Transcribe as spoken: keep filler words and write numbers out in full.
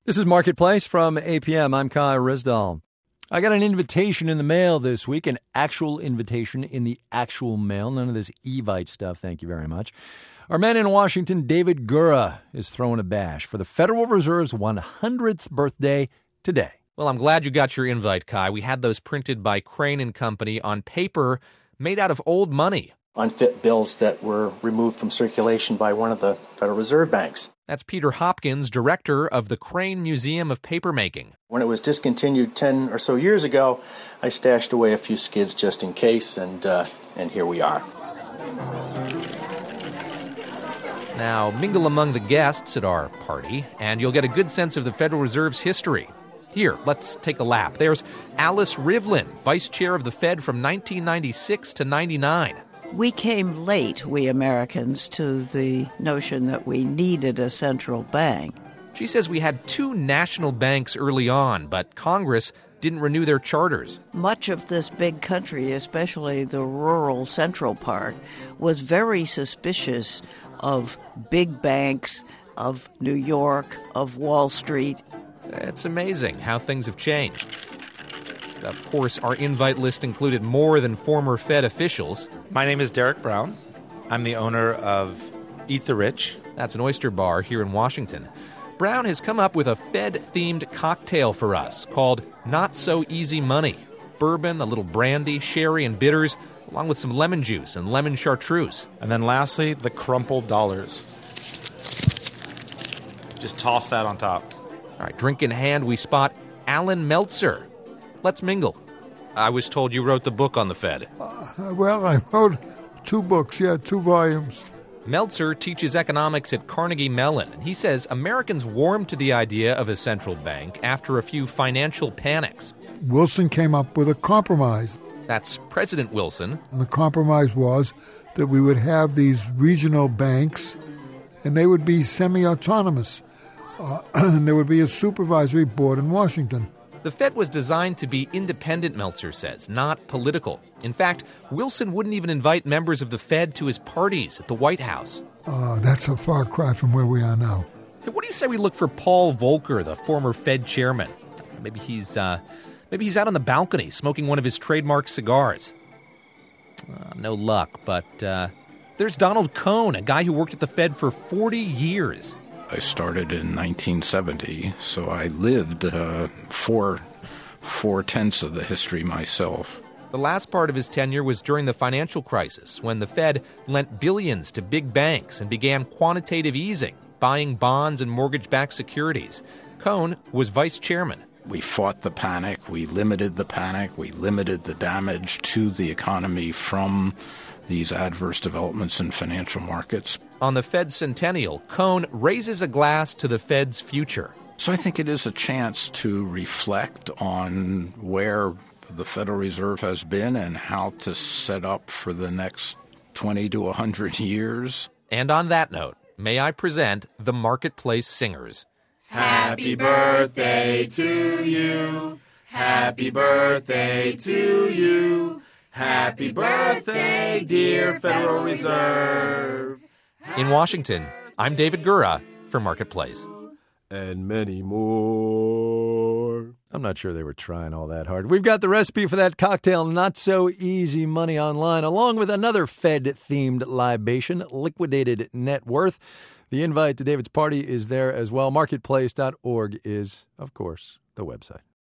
This is Marketplace from A P M. I'm Kai Risdall. I got an invitation in the mail this week, an actual invitation in the actual mail. None of this Evite stuff, thank you very much. Our man in Washington, David Gura, is throwing a bash for the Federal Reserve's one hundredth birthday today. Well, I'm glad you got your invite, Kai. We had those printed by Crane and Company on paper made out of old money. Unfit bills that were removed from circulation by one of the Federal Reserve banks. That's Peter Hopkins, director of the Crane Museum of Papermaking. When it was discontinued ten or so years ago, I stashed away a few skids just in case, and uh, and here we are. Now, mingle among the guests at our party, and you'll get a good sense of the Federal Reserve's history. Here, let's take a lap. There's Alice Rivlin, vice chair of the Fed from nineteen ninety-six to ninety-nine. We came late, we Americans, to the notion that we needed a central bank. She says we had two national banks early on, but Congress didn't renew their charters. Much of this big country, especially the rural central part, was very suspicious of big banks, of New York, of Wall Street. It's amazing how things have changed. Of course, our invite list included more than former Fed officials. My name is Derek Brown. I'm the owner of Eat the Rich. That's an oyster bar here in Washington. Brown has come up with a Fed-themed cocktail for us called Not So Easy Money. Bourbon, a little brandy, sherry, and bitters, along with some lemon juice and lemon chartreuse. And then lastly, the crumpled dollars. Just toss that on top. All right, drink in hand, we spot Alan Meltzer. Let's mingle. I was told you wrote the book on the Fed. Uh, well, I wrote two books, yeah, two volumes. Meltzer teaches economics at Carnegie Mellon, and he says Americans warmed to the idea of a central bank after a few financial panics. Wilson came up with a compromise. That's President Wilson. And the compromise was that we would have these regional banks, and they would be semi-autonomous. Uh, and there would be a supervisory board in Washington. The Fed was designed to be independent, Meltzer says, not political. In fact, Wilson wouldn't even invite members of the Fed to his parties at the White House. Uh, that's a far cry from where we are now. Hey, what do you say we look for Paul Volcker, the former Fed chairman? Maybe he's uh, maybe he's out on the balcony smoking one of his trademark cigars. Uh, no luck, but uh, there's Donald Cohn, a guy who worked at the Fed for forty years. I started in nineteen seventy, so I lived uh, four, four-tenths of the history myself. The last part of his tenure was during the financial crisis, when the Fed lent billions to big banks and began quantitative easing, buying bonds and mortgage-backed securities. Cohn was vice chairman. We fought the panic. We limited the panic. We limited the damage to the economy from these adverse developments in financial markets. On the Fed centennial, Cohn raises a glass to the Fed's future. So I think it is a chance to reflect on where the Federal Reserve has been and how to set up for the next twenty to one hundred years. And on that note, may I present the Marketplace Singers. Happy birthday to you. Happy birthday to you. Happy birthday, dear Federal Reserve. In Washington, I'm David Gura for Marketplace. And many more. I'm not sure they were trying all that hard. We've got the recipe for that cocktail, Not So Easy Money, online, along with another Fed-themed libation, Liquidated Net Worth. The invite to David's party is there as well. Marketplace dot org is, of course, the website.